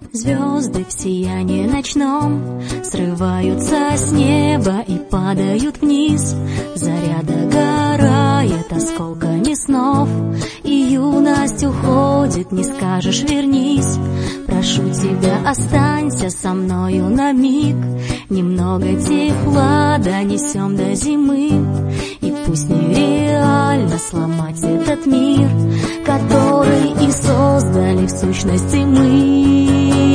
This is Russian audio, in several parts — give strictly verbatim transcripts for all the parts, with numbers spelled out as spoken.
Звезды в сиянии ночном срываются с неба и падают вниз. Заря догорает осколками снов, и юность уходит, не скажешь вернись. Прошу тебя, останься со мною на миг, немного тепла донесем до зимы. И пусть нереально сломать этот мир, который и создали в сущности мы.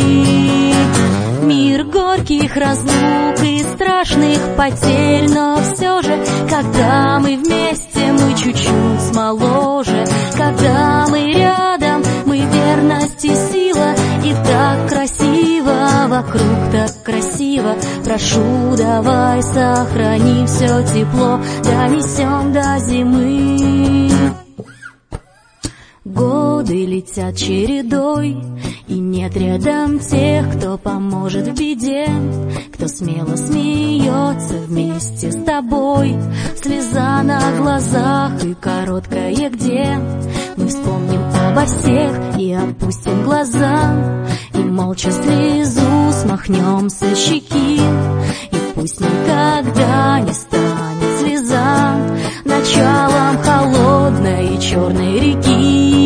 Мир горьких разлук и страшных потерь, но все же, когда мы вместе, мы чуть-чуть моложе. Когда мы рядом, мы верность и сила, и так красиво, вокруг так красиво. Прошу, давай сохраним все тепло, донесем до зимы. Годы летят чередой, и нет рядом тех, кто поможет в беде, кто смело смеется вместе с тобой. Слеза на глазах и короткое где. Мы вспомним обо всех и опустим глаза, и молча слезу смахнем со щеки. И пусть никогда не станет слеза началом холодной и черной реки.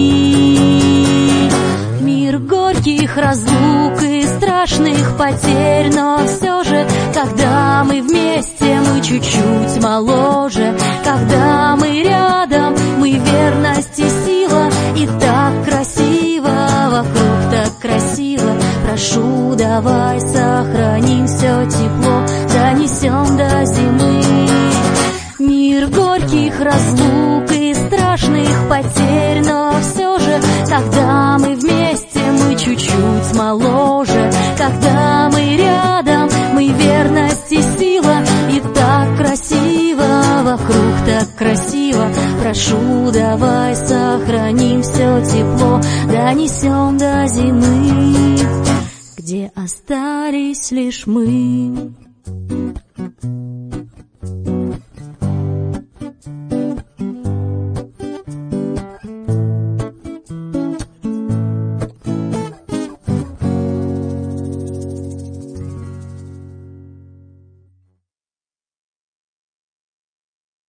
Мир горьких разлук и страшных потерь, но все же, когда мы вместе, мы чуть-чуть моложе. Когда мы рядом, мы верность и сила, и так красиво, вокруг так красиво. Прошу, давай сохраним все тепло, донесем до зимы. Мир горьких разлук и страшных потерь, но все же, когда мы вместе, мы чуть-чуть моложе. Когда мы рядом, мы верность и сила, и так красиво, вокруг так красиво. Прошу, давай сохраним все тепло, донесем до зимы, где остались лишь мы.